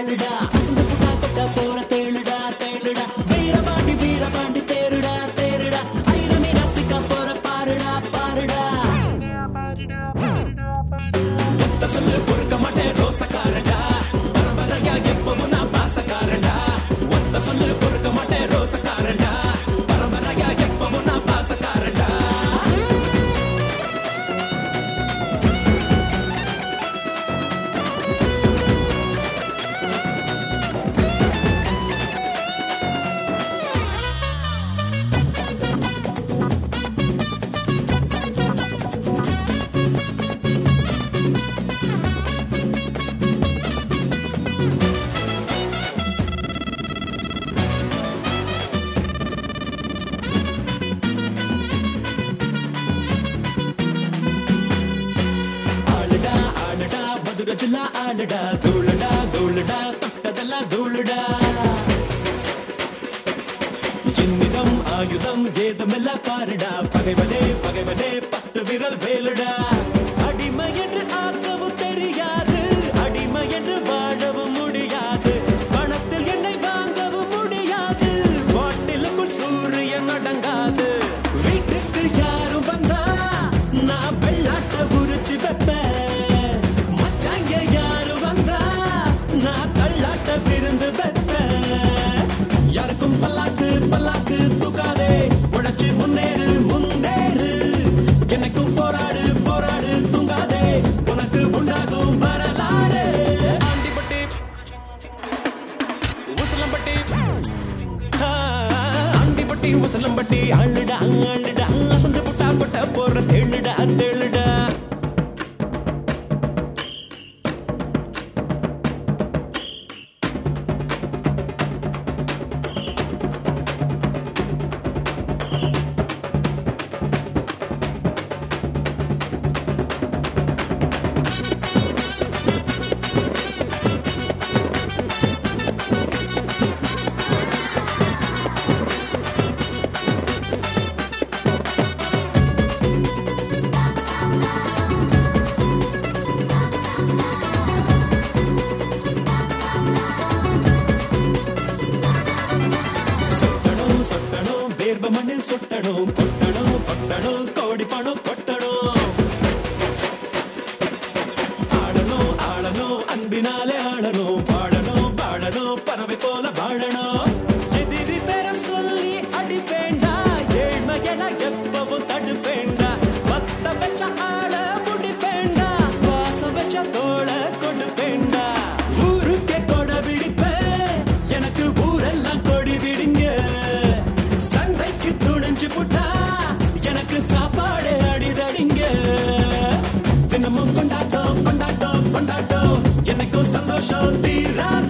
ஆளுடா அசந்து புட்டா கொட்ட போற தேளுடா தேளுடா வீரபாண்டி வீரபாண்டி தேருடா தேருடா ஐரமே ரசிக்க போற பாருடா பாருடா ஒத்த சொல்லு பொறுக்க மாட்டேன் ரோசக்காரடா பரம்பரையா எப்பவும் நான் பாசக்காரடா ஒத்த சொல்லு பொறுக்க மாட்டேன் ரோசக்காரடா பரம்பரையா எப்பவும் நான் பாசக்காரடா மதுரஜில்லா ஆளுடா தூளுடா தூளுடா தொட்டதெல்லாம் தூளுடா சின்னிடம் ஆயுதம் ஏதமெல்லாம் பாருடா பகைவனே பகைவனே 10 விரல் வேலுடா அடிமை என்று ஆக்கவும் தெரியாது அடிமை என்று வாழவும் முடியாது பணத்தில் என்னை வாங்கவும் முடியாது பாட்டிலுக்குள் சூரியன் அடங்காது வீட்டுக்கு யாரும் வந்தா நான் வெள்ளாட்ட உரிச்சு வைப்பேன் விருந்து யாருக்கும் பல்லாக்கு பல்லாக்கு தூக்காதே உழைச்சு முன்னேறு முன்னேறு எனக்கும் போராடு போராடு தூங்காதே உனக்கு உண்டாகும் வரலாறு ஆண்டிப்பட்டி உசலம்பட்டி ஆண்டிப்பட்டி உசலம்பட்டி அள்ளுடா அள்ளுடா அசந்து புட்டா கொட்ட போற தேளுடா தேளுடா சொட்டணும் வேர்வ மண்ணில் சொட்டணும் கொட்டணும் கொட்டணும் கோடி பணம் கொட்டணும் ஆடணும் ஆடணும் அன்பினாலே ஆடணும் பாடணும் பாடணும் பறவை போல வாழணும் எதிரி பேர சொல்லி அடிப்பேண்டா ஏழ்மையென எப்பவும் தடுப்பேண்டா பத்த வச்ச ஆள முடிப்பேண்டா வாசம் வச்ச தோள கொடுப்பேண்டா ஊருக்கே கொட விடிப்பேன் எனக்கு ஊரெல்லாம் கொடி விடுங்க சண்டைக்கு துணிஞ்சு புட்டா எனக்கு சாப்பாடு அடிதடிங்க தினமும் கொண்டாட்டம் கொண்டாட்டம் கொண்டாட்டம் எனக்கும் சந்தோஷம் தீராது